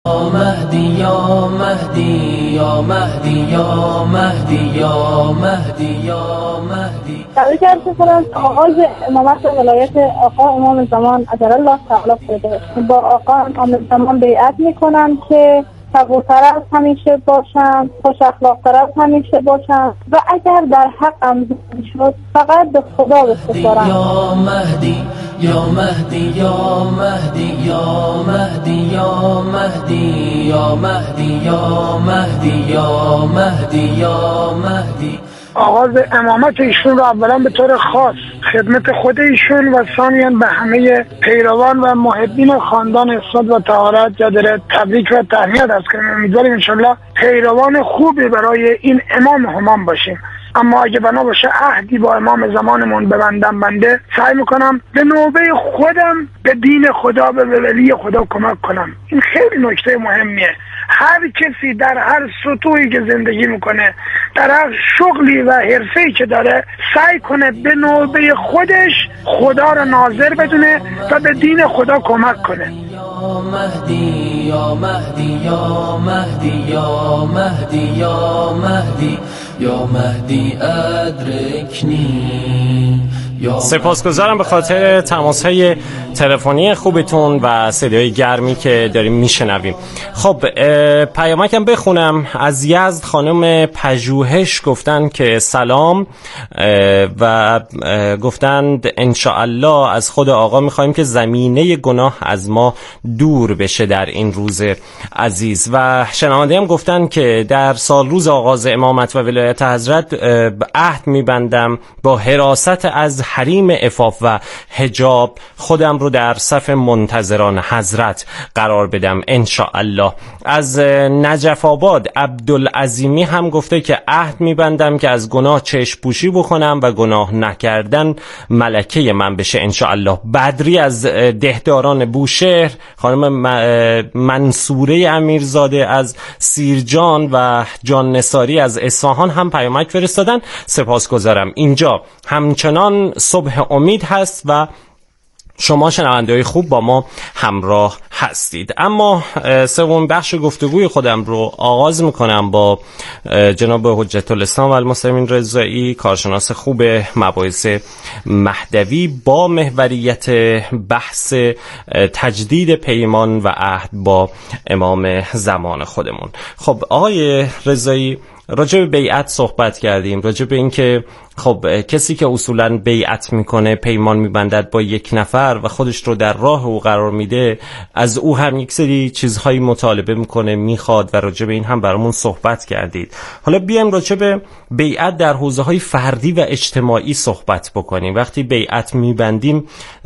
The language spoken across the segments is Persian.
یا مهدی یا مهدی یا مهدی یا مهدی یا مهدی یا مهدی. تبریک عرض می‌کنم آغاز امامت ولایت آقا امام زمان عجل الله تعالی شده. با آقا امام زمان بیعت میکنم که صبورتر از همیشه باشم، خوش اخلاق‌تر از همیشه باشم و اگر در حقم شد فقط به خدا بسپارم. یا مهدی یا مهدی یا مهدی یا مهدی یا مهدی یا مهدی یا مهدی یا مهدی یا مهدی. آغاز امامت ایشون رو اولا به طور خاص خدمت خود ایشون و ثانیاً به همه پیروان و محبین خاندان اسمت و طهارت جدر تبریک و تهنیت از کنیم. امیدواریم انشالله پیروان خوبی برای این امام همام باشیم. اما اگه بنا باشه عهدی با امام زمانمون ببندم بنده سعی میکنم به نوبه خودم به دین خدا به ولی خدا کمک کنم. این خیلی نکته مهمیه. هر کسی در هر سطوحی که زندگی میکنه، در هر شغلی و حرفه‌ای که داره، سعی کنه به نوبه خودش خدا رو ناظر بدونه و به دین خدا کمک کنه. یا مهدی یا مهدی یا مهدی یا مهدی یا مهدی یا مهدی ادرکنی. سپاسگزارم به خاطر تماس‌های تلفنی خوبتون و صدای گرمی که داریم میشنویم. خب پیامکم بخونم. از یزد خانم پژوهش گفتن که سلام و گفتند انشاءالله از خود آقا میخوایم که زمینه گناه از ما دور بشه در این روز عزیز. و شنونده هم گفتن که در سال روز آغاز امامت و ولایت حضرت عهد میبندم با حراست از حریم عفاف و حجاب خودم رو در صف منتظران حضرت قرار بدم انشاءالله. از نجف آباد عبدالعظیمی هم گفته که عهد میبندم که از گناه چشم پوشی بکنم و گناه نکردن ملکه من بشه انشاءالله. بدری از دهداران بوشهر خانم منصوره امیرزاده از سیرجان و جان نثاری از اصفهان هم پیامک فرستادن. سپاسگزارم. اینجا همچنان صبح امید هست و شما شنونده‌های خوب با ما همراه هستید. اما سومین بخش گفتگوی خودم رو آغاز میکنم با جناب حجت الاسلام و المسلمین رضایی، کارشناس خوب مباحث مهدوی، با محوریت بحث تجدید پیمان و عهد با امام زمان خودمون. خب آقای رضایی، راجع به بیعت صحبت کردیم، راجع به این که خب کسی که اصولاً بیعت میکنه، پیمان میبندد با یک نفر و خودش رو در راه او قرار میده، از او هم یک سری چیزهایی مطالبه میکنه، میخواد و راجع به این هم برامون صحبت کردید. حالا بیایم راجع به بیعت در حوزه‌های فردی و اجتماعی صحبت بکنیم. وقتی بیعت میبندیم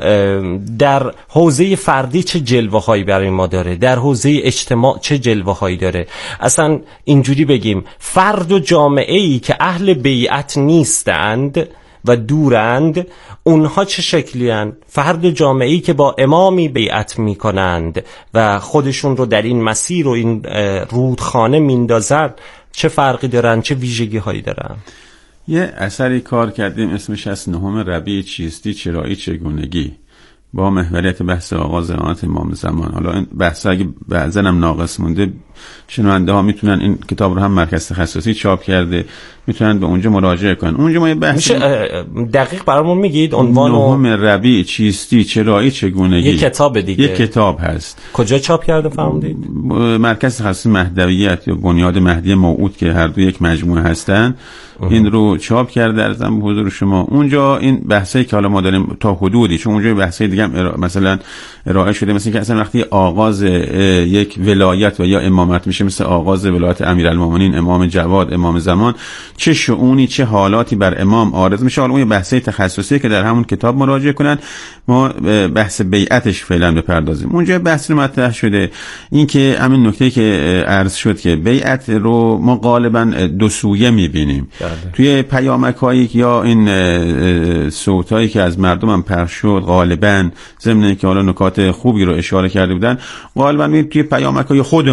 در حوزه فردی چه جلوه‌هایی برای ما داره، در حوزه اجتماع چه جلوه‌هایی داره؟ اصلا اینجوری بگیم فرد و جامعه‌ای که اهل بیعت نیستند و دورند، اونها چه شکلی هستند؟ فرد و جامعه‌ای که با امامی بیعت میکنند و خودشون رو در این مسیر و این رودخانه میندازن، چه فرقی دارن، چه ویژگی هایی دارن؟ یه اثری کار کردیم اسمش از 9 ربیع چیستی چرایی چگونگی، با محوریت بحث آغاز امامت امام زمان. حالا این بحث اگه بعضن هم ناقص مونده، شنونده ها میتونن این کتاب رو هم مرکز تخصصی چاپ کرده، میتونن به اونجا مراجعه کنن. اونجا ما یه بحث میشه دقیق برامون میگید عنوان 9 ربیع چیستی چرایی چگونگی؟ یه کتاب دیگه، یه کتاب هست. کجا چاپ کرده فرمودید؟ مرکز تخصصی مهدویت یا بنیاد مهدی موعود که هر دو یک مجموعه هستن این رو چاپ کرده ارزم به حضور شما. اونجا این بحثایی که حالا ما داریم تا حدودی، چون اونجا بحثای دیگه هم مثلا ارائه شده، مثلا که اصلا وقتی آغاز یک ولایت و یا امامت میشه، مثل آغاز ولایت امیرالمومنین امام جواد امام زمان، چه شؤونی چه حالاتی بر امام عارض میشه. حالا اون بحثای تخصصی که در همون کتاب مراجعه کنن. ما بحث بیعتش فعلا بپردازیم. اونجا بحث مطرح شده این که همین نکته که عرض شد که بیعت رو ما غالبا دو سویه میبینیم. توی پیامک‌هایی یا این صوتایی که از مردم هم پخش شد، غالبا ضمن که حالا نکات خوبی رو اشاره کرده بودن، غالبا توی پیامک‌های خودمون خاص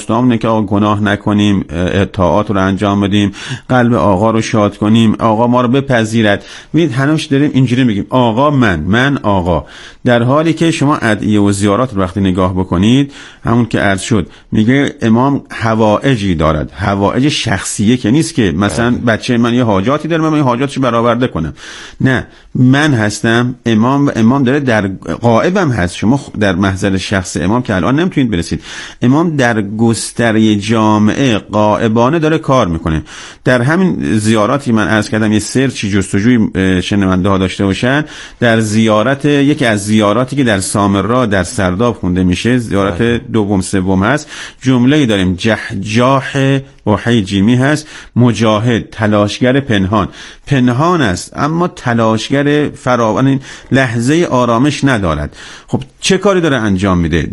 خواسته‌هامونه که آقا گناه نکنیم، اطاعات رو انجام بدیم، قلب آقا رو شاد کنیم، آقا ما رو بپذیرد. ببینید هنوز داریم اینجوری میگیم آقا من آقا، در حالی که شما ادعیه و زیارات رو وقتی نگاه بکنید، همون که عرض شد میگه امام حوائجی دارد، حوائج شخصیه که نیست که مثلا بچه من یه حاجاتی داره من این حاجاتش برآورده کنم. نه، من هستم امام و امام داره در غائبم هست. شما در محضر شخص امام که الان نمیتونید برسید. امام در گستره جامعه غائبانه داره کار میکنه. در همین زیاراتی من عرض کردم یه سرچی جستجوی شنونده ها داشته باشن، در زیارت یکی از زیاراتی که در سامرا در سرداب خونده میشه، زیارت دوم سوم هست، جمله‌ای داریم جحجاح وحی جیمی هست، مجاهد، تلاشگر پنهان است اما تلاشگر فراوان، لحظه آرامش ندارد. خب چه کاری داره انجام میده؟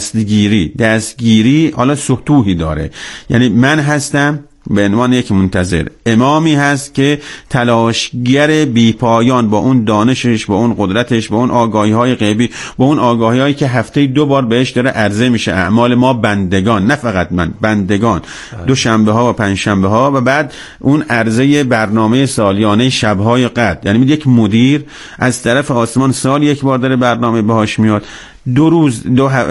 دستگیری حالا سطوحی داره. یعنی من هستم به عنوان یک منتظر، امامی هست که تلاشگر بیپایان با اون دانشش، با اون قدرتش، با اون آگاهی‌های غیبی، با اون آگاهی‌هایی که هفته 2 بار بهش داره عرضه میشه، اعمال ما بندگان، نه فقط من، بندگان، دوشنبه ها و پنجشنبه ها، و بعد اون عرضه برنامه سالیانه شب‌های قدر. یعنی یک مدیر از طرف آسمان سال 1 بار داره برنامه باهاش میاد، 2 روز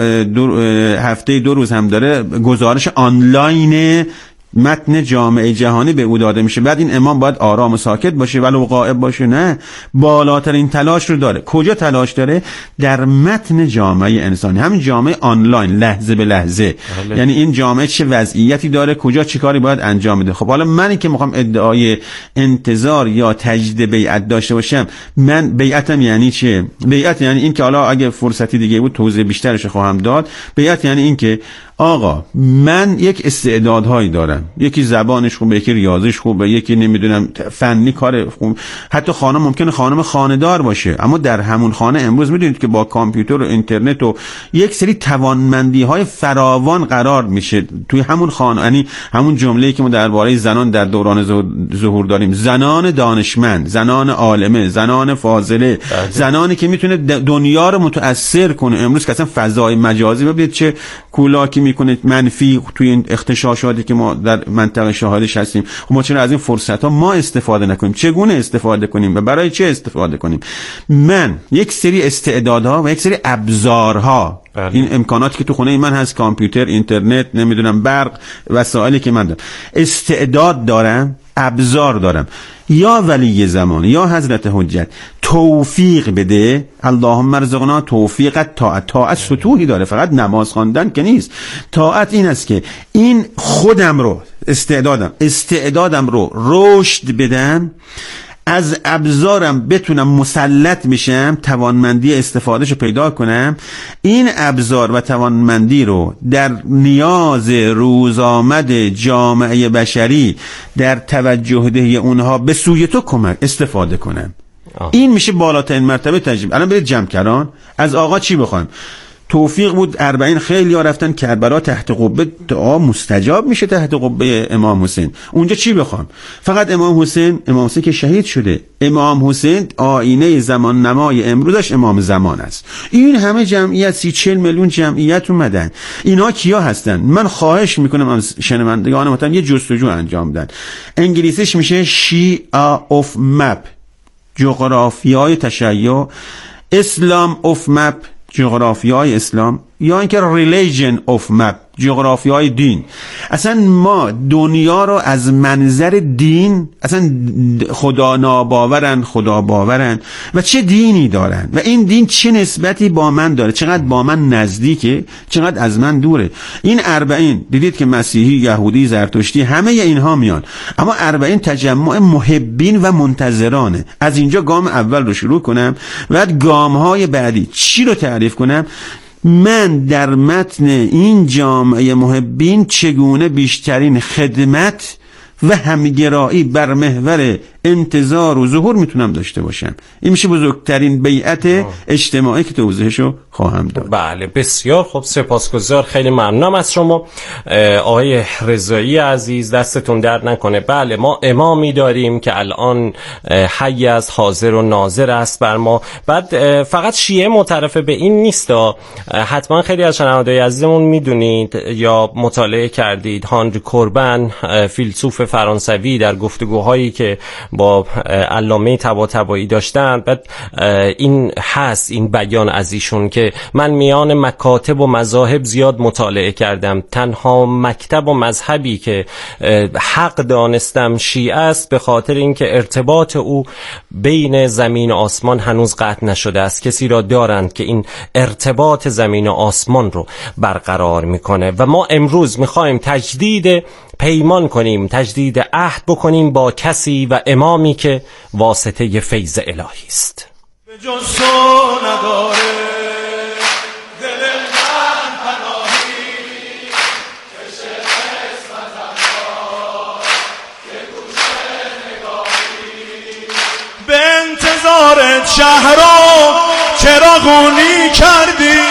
هفته 2 روز هم داره گزارش آنلاین متن جامعه جهانی به او داده میشه. بعد این امام باید آرام و ساکت باشه ولو غائب باشه؟ نه، بالاترین تلاش رو داره. کجا تلاش داره؟ در متن جامعه انسانی، همین جامعه آنلاین، لحظه به لحظه. یعنی این جامعه چه وضعیتی داره، کجا چه کاری باید انجام بده. خب حالا منی که میخوام ادعای انتظار یا تجدید بیعت داشته باشم، من بیعتم یعنی چه؟ بیعت یعنی این که حالا اگه فرصتی دیگه بود توضیح بیشترش خواهم داد. بیعت یعنی این که آقا من یک استعدادهایی دارم، یکی زبانش خوبه، یکی ریاضیش خوبه، یکی نمیدونم فنی کار خوب، حتی خانم ممکنه خانم خانه‌دار باشه، اما در همون خانه امروز میدونید که با کامپیوتر و اینترنت و یک سری توانمندی‌های فراوان قرار میشه توی همون خانه. یعنی همون جمله‌ای که ما درباره زنان در دوران ظهور داریم، زنان دانشمند، زنان عالمه، زنان فاضله، زنانی که میتونه دنیا رو متأثر کنه. امروز که اصلا فضای مجازی ببینید چه کولاکی میکنه منفی توی این اختشاشاتی که ما در منطقه شاهدش هستیم. خب ما چرا از این فرصت ها ما استفاده نکنیم؟ چگونه استفاده کنیم و برای چه استفاده کنیم؟ من یک سری استعدادها و یک سری ابزارها، این امکاناتی که تو خونه من هست، کامپیوتر، اینترنت، نمیدونم برق، وسایلی که من دارم، استعداد دارم، ابزار دارم، یا ولی زمان یا حضرت حجت توفیق بده. اللهم ارزقنا توفیق طاعت سطوحی داره، فقط نماز خواندن که نیست. طاعت این است که این خودم رو استعدادم رو رشد بدم، از ابزارم بتونم مسلط بشم، توانمندی استفادهشو پیدا کنم، این ابزار و توانمندی رو در نیاز روزآمد جامعه بشری در توجه دهی اونها به سوی تو کمک استفاده کنم. این میشه بالاترین مرتبه تجربه. الان برید جمکران، از آقا چی بخوایم؟ توفیق بود 40 خیلی ها رفتن کربلا تحت قبه، دعا مستجاب میشه تحت قبه امام حسین. اونجا چی بخوام؟ فقط امام حسین که شهید شده. امام حسین آینه زمان نمای امروزش امام زمان است. این همه جمعیت 30-40 میلیون جمعیت اومدن. اینا کیا هستن؟ من خواهش میکنم از شنوندگان محترم یه جستجو انجام بدن. انگلیسیش میشه شیعه of map، جغرافیای تشیع، اسلام of map، جغرافیای اسلام، یا اینکه ریلیجن اف مپ، جغرافیای دین. اصلا ما دنیا رو از منظر دین، اصلا خدا ناباورن، خدا باورن و چه دینی دارن و این دین چه نسبتی با من داره، چقدر با من نزدیکه، چقدر از من دوره. این 40 دیدید که مسیحی، یهودی، زرتشتی همه اینها میان، اما 40 تجمع محبین و منتظرانه. از اینجا گام اول رو شروع کنم و بعد گام‌های بعدی چی رو تعریف کنم؟ من در متن این جامعه محبین چگونه بیشترین خدمت و همگرایی بر محور انتظار و ظهور میتونم داشته باشم. این میشه بزرگترین بیعت اجتماعی که توضیحشو خواهم داد. بله بسیار خب، سپاسگزار، خیلی ممنونم از شما آقای رضایی عزیز، دستتون درد نکنه. بله ما امامی داریم که الان حی از حاضر و ناظر است بر ما. بعد فقط شیعه معترف به این نیست، حتما خیلی از شنوندگان عزیزمون میدونید یا مطالعه کردید هانری کوربن فیلسوف فرانسوی در گفتگوهایی که با علامه طباطبایی داشتن، بعد این هست این بیان از ایشون که من میان مکاتب و مذاهب زیاد مطالعه کردم، تنها مکتب و مذهبی که حق دانستم شیعه است، به خاطر اینکه ارتباط او بین زمین و آسمان هنوز قطع نشده است. کسی را دارند که این ارتباط زمین و آسمان رو برقرار میکنه و ما امروز میخوایم تجدید پیمان کنیم، تجدید عهد بکنیم با کسی و امامی که واسطه فیض الهی است. به جز تو نداره دل من پناهی، کشه قسمتم را که گوشه نگاهی، به انتظارت شهرام چراغونی کردی،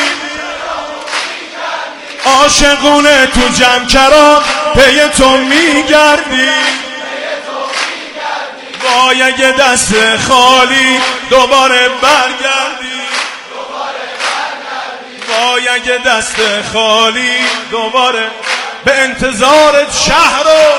عاشقونه تو جمع کرا پی تو میگردی، وای اگه دست خالی دوباره برگردی، وای اگه دست خالی دوباره به انتظارت شهرو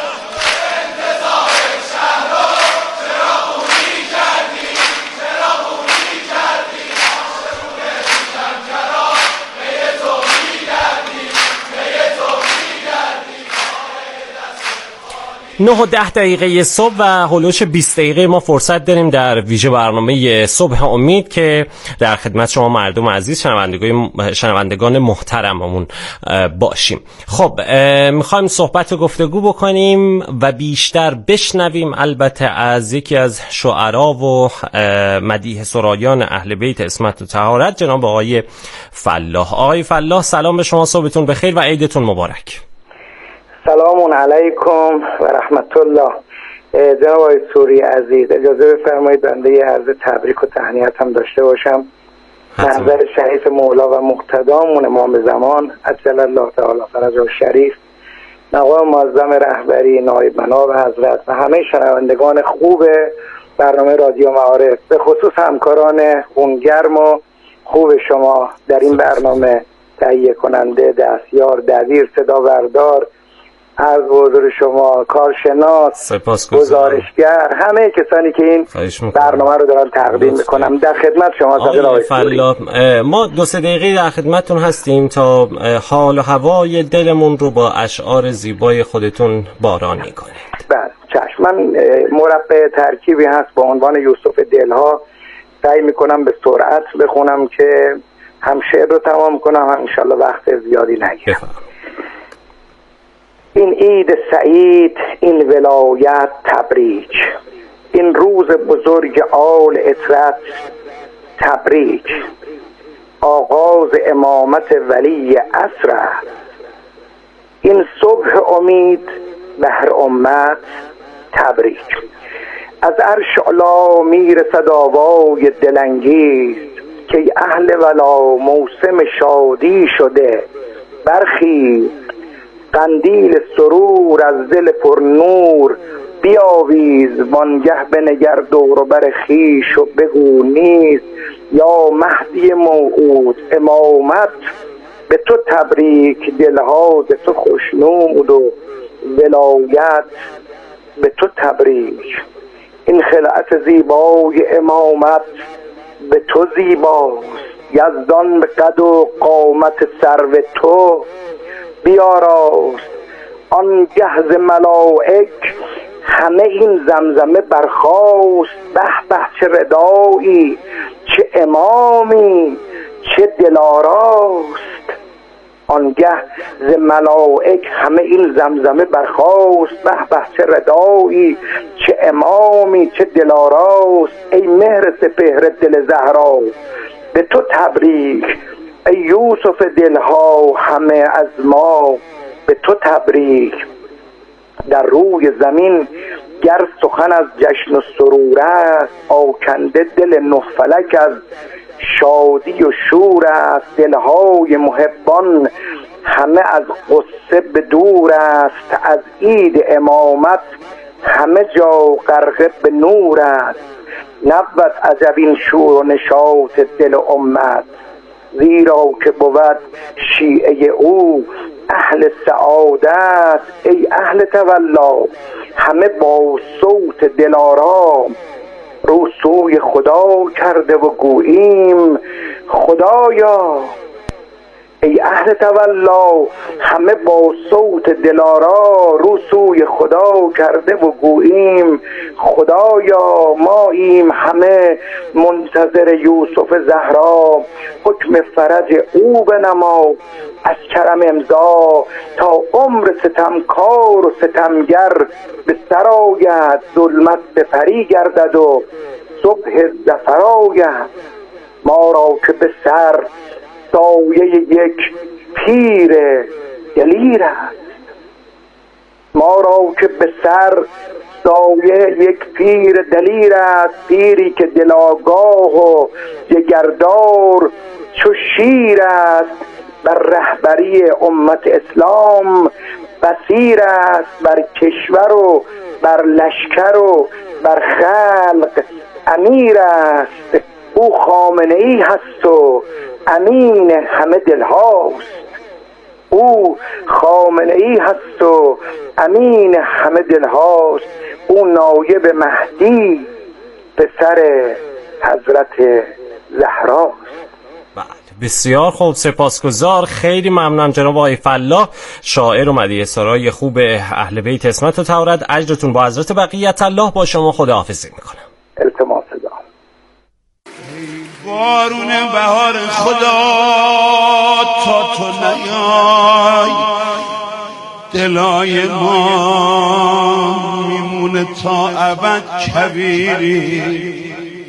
نه و 10 دقیقه صبح و هلوش 20 دقیقه ما فرصت داریم در ویژه برنامه صبح امید که در خدمت شما مردم عزیز شنوندگان محترممون باشیم. خب میخوایم صحبت و گفتگو بکنیم و بیشتر بشنویم البته از یکی از شعرا و مدیح سرایان اهل بیت عصمت و طهارت، جناب آقای فلاح. آقای فلاح سلام به شما، صبحتون بخیر و عیدتون مبارک. سلام علیکم و رحمت الله. جناب آقای سوری عزیز اجازه بفرمایید بنده عرض تبریک و تهنیت هم داشته باشم. محضر شریف مولا و مقتدامون امام زمان عجل الله تعالی فرجه الشریف، مقام معظم رهبری، نایب مناب حضرت و همه شنوندگان خوب برنامه رادیو معارف، به خصوص همکاران خونگرم و خوب شما در این برنامه، تهیه کننده، دستیار، دبیر، صدا بردار، از حضور شما، کارشناس، گزارشگر، همه کسانی که این برنامه رو دارن تقدیم میکنم در خدمت شما. آقای فلاح ما 2-3 دقیقه در خدمتتون هستیم تا حال و هوای دلمون رو با اشعار زیبای خودتون بارانی کنید. بله چشم. من مربع ترکیبی هست با عنوان یوسف دلها، سعی میکنم به سرعت بخونم که هم شعر رو تمام کنم هم انشالله وقت زیادی نگیرم. این عید سعید، این ولایت تبریک، این روز بزرگ آل اطرت تبریک، آغاز امامت ولی عصر، این صبح امید بهر امت تبریک. از عرش علا میرسد آوای دلانگیز که اهل ولا موسم شادی شده، برخیز قندیل سرور از دل پر نور بیاویز، وانگه بنگر دور و بر خویش و بگو نیز یا مهدی موعود امامت به تو تبریک، دلها ز تو خوشنود و ولایت به تو تبریک. این خلعت زیبای امامت به تو زیباست، یزدان به قد و قامت سرو تو بیاراست. آن گهز ملائک همه این زمزمه برخاست، به به چه ردایی، چه امامی، چه دلاراست. آنگه ز ملائک همه این زمزمه برخاست، به به چه ردایی، چه امامی، چه دلاراست. ای مهر سپهر دل زهرا به تو تبریک، ای یوسف دلها همه از ما به تو تبریک. در روی زمین گر سخن از جشن و سرور است، آکنده دل نه فلک از شادی و شور است. دلهای محبان همه از غصه به دور است، از عید امامت همه جا غرقه به نور است. نبود عجب این شور و نشاط دل امت، زیرا که بود شیعه او اهل سعادت. ای اهل تولا همه با صوت دلارام، رو سوی خدا کرده و گوییم خدایا. ای اهل تولا همه با صوت دلارا، رو سوی خدا کرده و گوییم خدایا. ماییم همه منتظر یوسف زهرا، حکم فرج او بنما از کرم امضا. تا عمر ستمکار و ستمگر به سر آید، ظلمت سپری گردد و صبح ظفر آید. ما را که به سر سایه یک پیر دلیر است، ما را که به سر سایه یک پیر دلیر است. پیری که دلاگاه و جگردار چو شیر است، بر رهبری امت اسلام بصیر است. بر کشور و بر لشکر و بر خلق امیر است. او خامنه ای هست و امین همه دل هاست. او خامنه ای هست و امین همه دل هاست. او نایب مهدی پسر حضرت زهراست. بسیار خوب، سپاسگزار، خیلی ممنونم جناب آقای فلاح، شاعر و مدیح سرای خوب اهل بیت عصمت طهارت. اجرتون با حضرت بقیت الله. با شما خداحافظی میکنم. التماس دارم. بارون بهار خدا تا تو نیای، دلای ما میمونه تا ابد کبیری.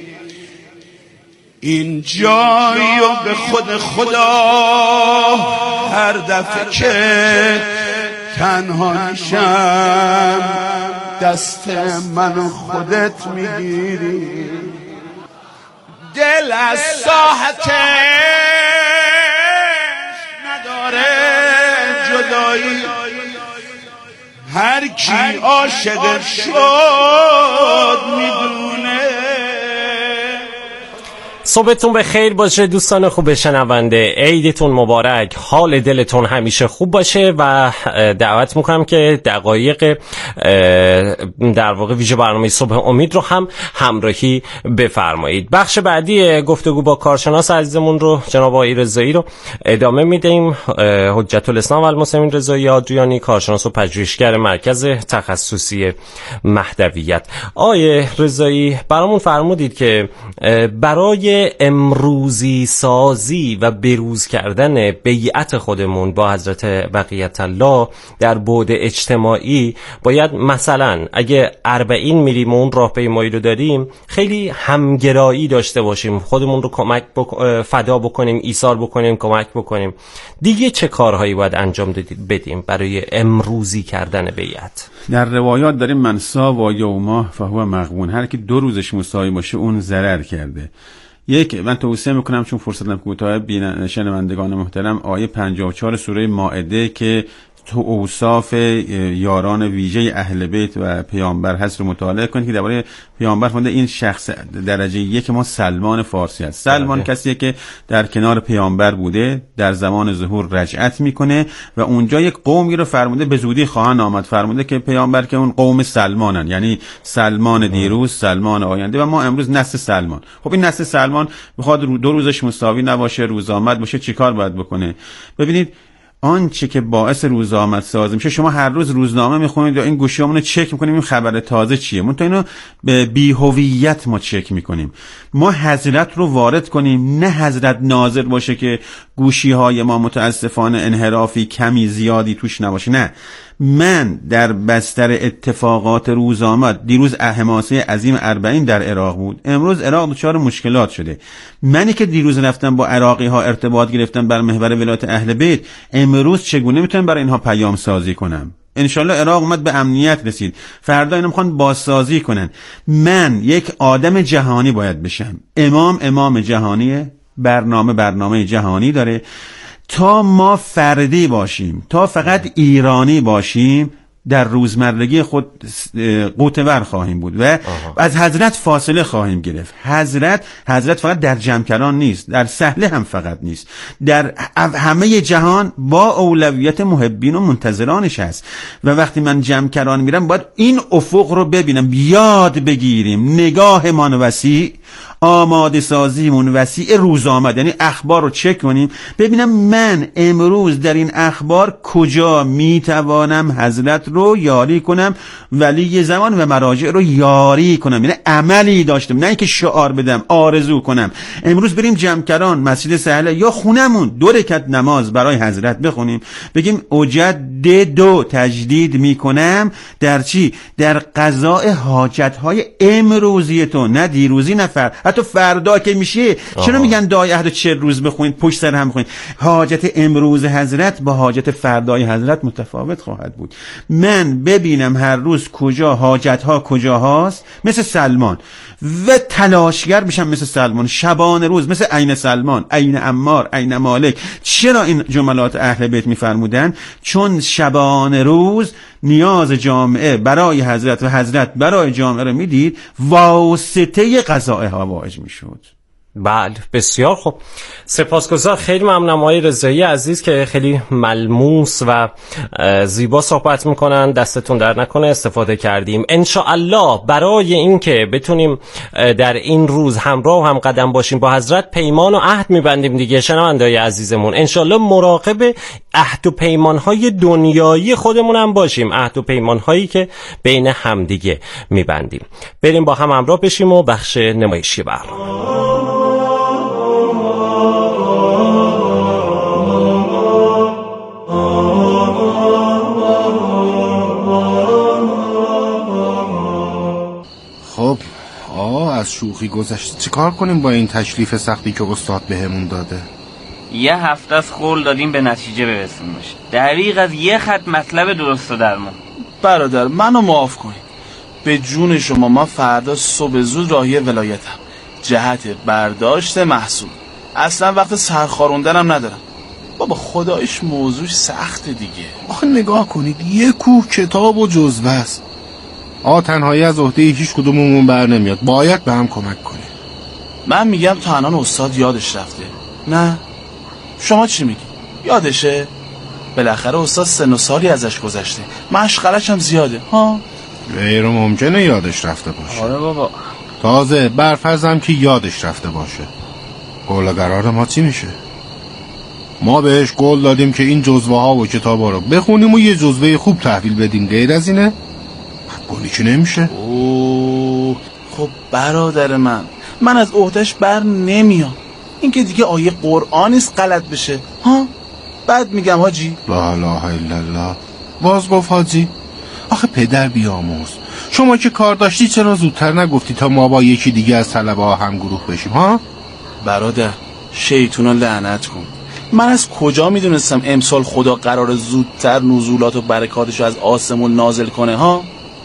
این جایی و به خود خدا هر دفعه که تنها میشم دست من و خودت میگیری. دل از ساحتش نداره جدایی، هر کی عاشق شد میدونه. صبحتون به خیر باشه دوستان خوب شنونده، عیدتون مبارک، حال دلتون همیشه خوب باشه و دعوت میکنم که دقایق در واقع ویژه برنامه صبح امید رو هم همراهی بفرمایید. بخش بعدی گفتگو با کارشناس عزیزمون رو جناب آقای رضایی رو ادامه میدیم. حجت الاسلام و المسلمین رضایی آدریانی، کارشناس و پژوهشگر مرکز تخصصی مهدویت. آقای رضایی برامون فرمودید که برای امروزی سازی و بروز کردن بیعت خودمون با حضرت بقیت الله در بعد اجتماعی باید مثلا اگه 40 میریم اون راهپیمایی رو داریم خیلی همگرایی داشته باشیم، خودمون رو فدا بکنیم، ایثار بکنیم، کمک بکنیم. دیگه چه کارهایی باید انجام بدیم برای امروزی کردن بیعت؟ در روایات داریم منسا و یوما فهو مغبون، هر کی 2 روزش مساوی باشه اون ضرر کرده. من توصیه میکنم چون فرصتم کوتاه، شنوندگان محترم، آیه 54 سوره مائده که تو اوصاف یاران ویژه اهل بیت و پیامبر هست رو مطالعه کنید که درباره پیامبر فرموده این شخص درجه 1 ما سلمان فارسی است. سلمان کسیه که در کنار پیامبر بوده، در زمان ظهور رجعت میکنه و اونجا یک قومی رو فرموده به زودی خواهن آمد. فرموده که پیامبر که اون قوم سلمانن، یعنی سلمان دیروز، سلمان آینده و ما امروز نسل سلمان. خب این نسل سلمان میخواد 2 روزش مساوی نباشه، روز آمد باشه، چیکار باید بکنه؟ ببینید آنچه که باعث روز آمد ساز میشه، شما هر روز روزنامه میخونید یا این گوشیامون رو چک میکنیم این خبر تازه چیه، من تو اینو به بی‌هویت ما چک میکنیم. ما حضرت رو وارد کنیم، نه حضرت ناظر باشه که گوشی‌های ما متاسفانه انحرافی کمی زیادی توش نباشه. نه، من در بستر اتفاقات روز آمد، دیروز حماسه عظیم 40 در عراق بود، امروز عراق دچار مشکلات شده. منی که دیروز رفتم با عراقی ها ارتباط گرفتم بر محور ولایت اهل بیت، امروز چگونه میتونم برای اینها پیام سازی کنم؟ انشالله عراق اومد به امنیت رسید، فردا اینا میخوان بازسازی کنن. من یک آدم جهانی باید بشم. امام جهانیه، برنامه جهانی داره. تا ما فردی باشیم، تا فقط ایرانی باشیم، در روزمرگی خود قوتور خواهیم بود و از حضرت فاصله خواهیم گرفت. حضرت فقط در جمکران نیست، در سهله هم فقط نیست، در همه جهان با اولویت محبین و منتظرانش هست. و وقتی من جمکران میرم باید این افق رو ببینم، یاد بگیریم، نگاهمان وسیع، آماده سازیمون وسیع، روز آمد، یعنی اخبار رو چک کنیم ببینم من امروز در این اخبار کجا میتوانم حضرت رو یاری کنم، ولی زمان و مراجع رو یاری کنم، یعنی عملی داشتم، نه اینکه شعار بدم، آرزو کنم. امروز بریم جمکران، مسجد سهله یا خونمون 2 رکعت نماز برای حضرت بخونیم، بگیم اجدد تجدید میکنم در چی؟ در قضاء حاجت‌های امروزی تو، نه دیروزی، نه حتی فردا که میشه. چرا میگن دعای عهد 40 روز بخونید پشت سر هم بخونید؟ حاجت امروز حضرت با حاجت فردای حضرت متفاوت خواهد بود. من ببینم هر روز کجا حاجت‌ها کجا هاست، مثل سلمان، و تلاشگر بشم مثل سلمان، شبان روز مثل عین سلمان، عین عمار، عین مالک. چرا این جملات اهل بیت میفرمودن؟ چون شبان روز نیاز جامعه برای حضرت و حضرت برای جامعه رو میدید، واسطه قضاء حوائج میشد. بله، بسیار خوب، سپاسگزار. خیلی ممنونم آقای رضایی عزیز که خیلی ملموس و زیبا صحبت میکنن. دستتون در نکنه، استفاده کردیم. انشاءالله برای اینکه بتونیم در این روز همراه و هم قدم باشیم با حضرت، پیمان و عهد میبندیم دیگه شنونده‌های عزیزمون. انشاءالله مراقب عهد و پیمانهای دنیایی خودمون هم باشیم، عهد و پیمانهایی که بین همدیگه میبندیم. بریم با هم همراه بشیم و بخش نمایشی برنامه. خب از شوخی گذشته چیکار کنیم با این تشریف سختی که استاد بهمون داده؟ یه هفته از قول دادیم به نتیجه برسیم باشه. دقیق از یه خط مطلب درست و درمون. برادر منو معاف کنید، به جون شما من فردا صبح زود راهی ولایتم، جهت برداشت محصول. اصلا وقت سرخاروندنم ندارم. بابا خدایش موضوعش سخته دیگه. آخه نگاه کنید، یه کوه کتاب و جزوه است. تنهایی از عهده هیچ کدوممون بر نمیاد، باید به هم کمک کنیم. من میگم تا الان استاد یادش رفته. نه شما چی میگی؟ یادشه؟ بالاخره استاد سن و سالی ازش گذشته، مشغلش هم زیاده ها. غیر ممکنه یادش رفته باشه. آره بابا. تازه برفرضم که یادش رفته باشه، قول قرار ما چی میشه؟ ما بهش قول دادیم که این جزوه ها و کتاب ها رو بخونیم و یه جزوه خوب تحویل بدیم، غیر از اینه؟ قولی که نمیشه. خب برادر من از عهدهش بر نمیام. این که دیگه آیه قرآن است غلط بشه ها. بعد میگم حاجی لا اله الا الله. باز گفت حاجی. آخه پدر بیاموز، شما که کار داشتی چرا زودتر نگفتی تا ما با یکی دیگه از طلبه ها هم گروه بشیم ها؟ برادر شیطونا لعنت کن، من از کجا میدونستم امسال خدا قرار زودتر نزولات و برکاتشو از آسمون نازل کنه ها؟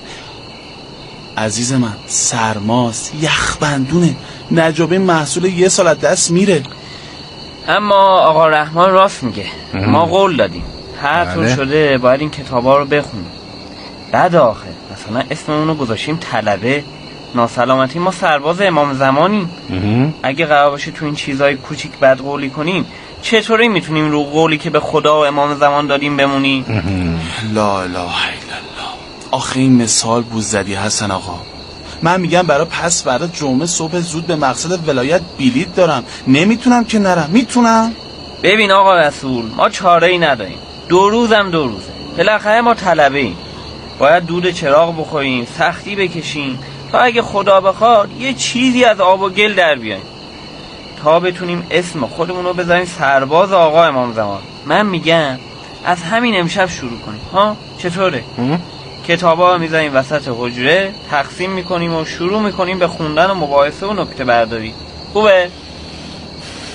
عزیز من سرماست، یخبندونه، نجابه محصول یه سال از دست میره. اما آقا رحمان راست میگه، ما قول دادیم هر طور شده باید این کتابا رو بخونیم. بعد آخه مثلا اسممونو گذاشیم طلبه، ناسلامتی ما سرباز امام زمانیم. اگه قرار باشه تو این چیزای کوچیک بد قولی کنیم، چطوری میتونیم رو قولی که به خدا و امام زمان دادیم بمونیم؟ لا اله الا الله. آخه این مثال بوزدی حسن آقا. من میگم برای پس فردا جمعه صبح زود به مقصد ولایت بلیط دارم، نمیتونم که نرم. میتونم؟ ببین آقا رسول، ما چاره ای نداریم، 2 روزم 2 روزه، بالاخره ما طلبه ایم، باید دود چراغ بخوریم، سختی بکشیم تا اگه خدا بخواد یه چیزی از آب و گل در بیایم، تا بتونیم اسم خودمون رو بذاریم سرباز آقا امام زمان. من میگم از همین امشب شروع کنیم ها، چطوره؟ کتابا رو میذاریم وسط حجره، تقسیم میکنیم و شروع میکنیم به خوندن و مباحثه و نکته برداری. خوبه؟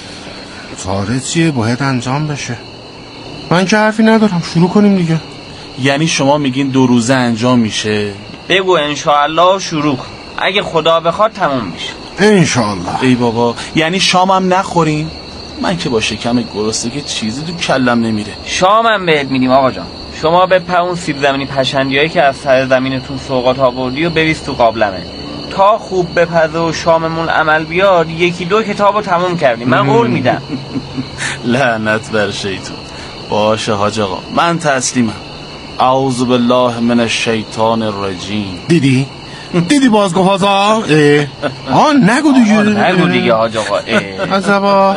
چاره چیه؟ باید انجام بشه. من که حرفی ندارم، شروع کنیم دیگه. یعنی شما میگین 2 روزه انجام میشه؟ بگو انشاءالله شروع کن، اگه خدا بخواد تموم میشه انشاءالله. ای بابا، یعنی شامم نخوریم؟ من که با شکم گرسنه که چیزی تو کلم نمیره. شامم بهت میدیم آقا جان. شما به اون سیب زمینی پشندیایی که از سر زمینتون سوغات آوردی و بریز تو قابلمه تا خوب بپزه و شاممون عمل بیاد 1-2 کتابو تموم کردیم. من قول میدم. لعنت بر شیطان. باشه حاج آقا، من تسلیمم. اعوذ بالله من الشیطان الرجیم. دیدی باز گفت هازا؟ نگو دیگه. نگو دیگه حاج آقا. عذابا.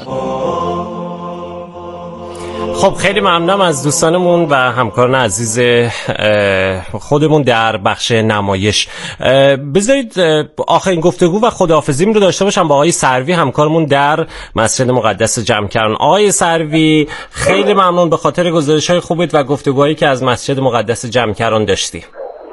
خب خیلی ممنونم از دوستانمون و همکاران عزیز خودمون در بخش نمایش. بذارید آخرین گفتگو و خداحافظیم رو داشته باشم با آقای سروی، همکارمون در مسجد مقدس جمکران. آقای سروی خیلی ممنون به خاطر گزارش‌های خوبت و گفتگوهایی که از مسجد مقدس جمکران داشتی.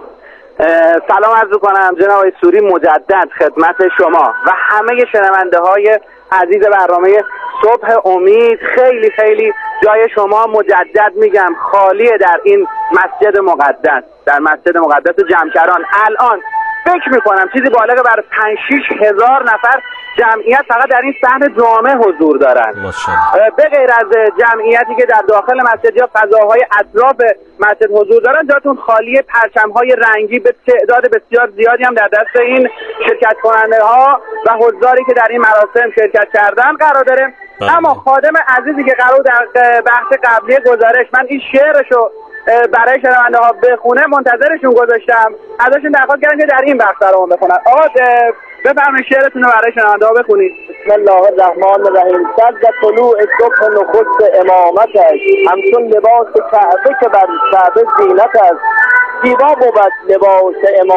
سلام عرض کنم جناب آقای سوری، مجدد خدمت شما و همه شنونده‌های عزیز برنامه صبح امید. خیلی خیلی جای شما مجدد میگم خالیه در این مسجد مقدس، در مسجد مقدس جمکران. الان فکر میکنم چیزی بالغ بر 5-6 هزار نفر جمعیت فقط در این صحن جامع حضور دارن، به غیر از جمعیتی که در داخل مسجد یا فضاهای اطراف مسجد حضور دارن. جاتون خالی. پرچم‌های رنگی به تعداد بسیار زیادی هم در دست این شرکت کننده ها و حضاری که در این مراسم شرکت کردن قرار داره. اما خادم عزیزی که قرار در بحث قبلی گزارش من این شعرشو برای شنونده ها بخونه منتظرشون گذاشتم، ازشون درخواست کردم که در این بخش برامون بخونن. آقا بفرمایید شعرتون رو برای شنونده ها بخونید. بسم الله الرحمن الرحیم. صد طلوع صبح نخست امامتش، همچون لباس کعبه که بر کعبه زینت است. زیبا بود لباس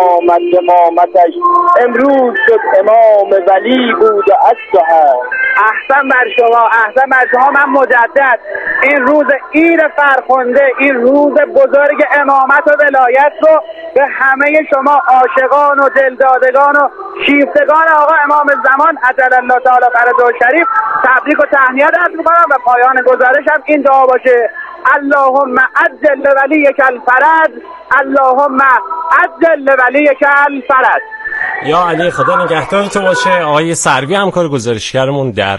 امامتش، امروز شد امام ولی بود و اصلها. احسن بر شما، احسن بر شما. من مجدد این روز عید فرخنده، این روز بزرگ امامت و ولایت رو به همه شما عاشقان و دلدادگان و شیفتگان آقا امام زمان عجل الله تعالی فرجه شریف تبریک و تهنیت عرض می‌کنم و پایان گزارشم این دعا باشه: اللهم عجل ولیک الفرج، اللهم عجل ولیک الفرج. یا علی، خدا نگهدار تو باشه. آقای سروی همکار گزارشگرمون در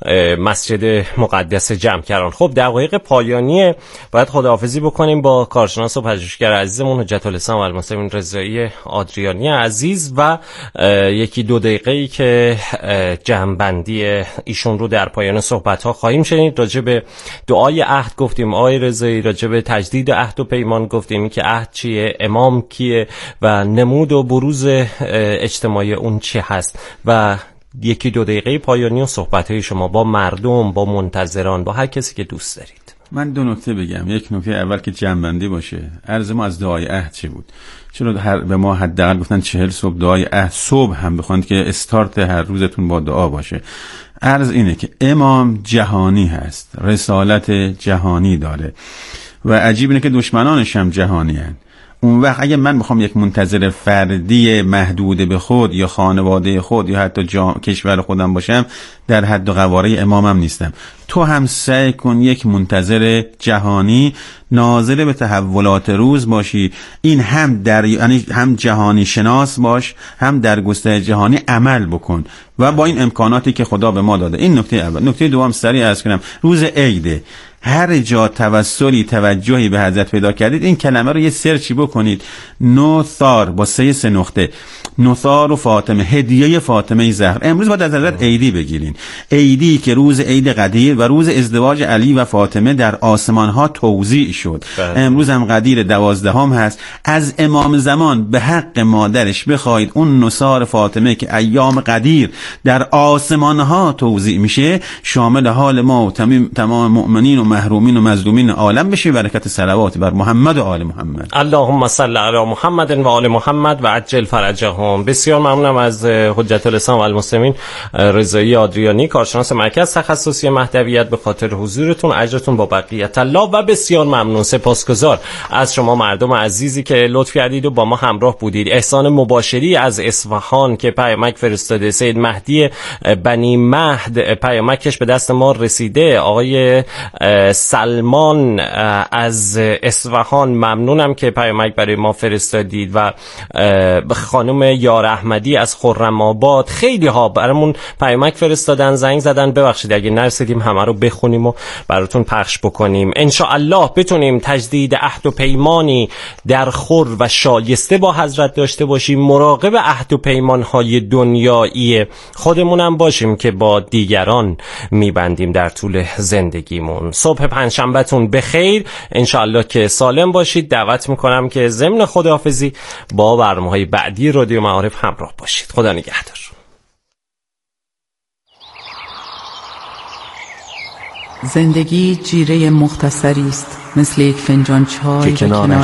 مسجد مقدس جمکران. خب دقایق پایانی باید خداحافظی بکنیم با کارشناس و پژوهشگر عزیزمون حجت الاسلام و المسلمین رضایی آدریانی عزیز و 1-2 دقیقه‌ای که جمع‌بندی ایشون رو در پایان صحبت‌ها خواهیم شنید. راجع به دعای عهد گفتیم آقای رضایی، راجع به تجدید عهد و پیمان گفتیم که عهد چیه، امام کیه و نمود و بروز اجتماعی اون چی هست و 1-2 دقیقه پایانی و صحبت‌های شما با مردم، با منتظران، با هر کسی که دوست دارید. من 2 نکته بگم. یک نکته اول که جمع‌بندی باشه. عرض ما از دعای عهد چی بود؟ چرا به ما حداقل گفتن 40 صبح دعای عهد، صبح هم بخواند که استارت هر روزتون با دعا باشه. عرض اینه که امام جهانی هست، رسالت جهانی داره و عجیب اینه که دشمنانش هم جهانی هست. اون وقت اگه من بخوام یک منتظر فردی محدود به خود یا خانواده خود یا حتی کشور خودم باشم، در حد و قواره امامم نیستم. تو هم سعی کن یک منتظر جهانی ناظر به تحولات روز باشی. این هم یعنی هم جهانی شناس باش، هم در گستره جهانی عمل بکن و با این امکاناتی که خدا به ما داده. این نکته اول. نکته دوم سریع عرض کنم، روز عیده. هر جا توسلی توجهی به حضرت پیدا کردید این کلمه رو یه سرچی بکنید: نوثار با 3 نقطه، نوثار و فاطمه، هدیه فاطمه زهرا. امروز باید از حضرت عیدی بگیرین، عیدی که روز عید قدیر و روز ازدواج علی و فاطمه در آسمان ها توزیع شد. امروز هم قدیر 12 هست. از امام زمان به حق مادرش بخواید اون نوثار فاطمه که ایام قدیر در آسمان ها توزیع میشه شامل حال ما و تمام مؤمنین و محرومین و مظلومین عالم بشه. برکت صلوات بر محمد و آل محمد. اللهم صل علی محمد و آل محمد و عجل فرجهم. بسیار ممنونم از حجت الاسلام و المسلمین رضایی آدریانی، کارشناس مرکز تخصصی مهدویت، به خاطر حضورتون. اجرتون با بقیت الله. و بسیار ممنون، سپاسگزار از شما مردم عزیزی که لطف کردید و با ما همراه بودید. احسان مباشری از اصفهان که پیامک فرستاده، سید مهدی بنی مهد پیامکش به دست ما رسیده، آقای سلمان از اصفهان ممنونم که پیامک برای ما فرستادید و خانم یار احمدی از خرم آباد، خیلی ها برامون پیامک فرستادن، زنگ زدن. ببخشید اگه نرسیدیم همه رو بخونیم و براتون پخش بکنیم. انشاءالله بتونیم تجدید عهد و پیمانی در خور و شایسته با حضرت داشته باشیم، مراقب عهد و پیمانهای دنیایی خودمونم باشیم که با دیگران میبندیم در طول زندگیمون. صبح پنجشنبهتون بخیر، انشاءالله که سالم باشید. دعوت میکنم که ضمن خداحافظی با برنامه‌های بعدی رادیو معارف همراه باشید. خدا نگهدار. زندگی جیره مختصری است، مثل یک فنجان چای که کنار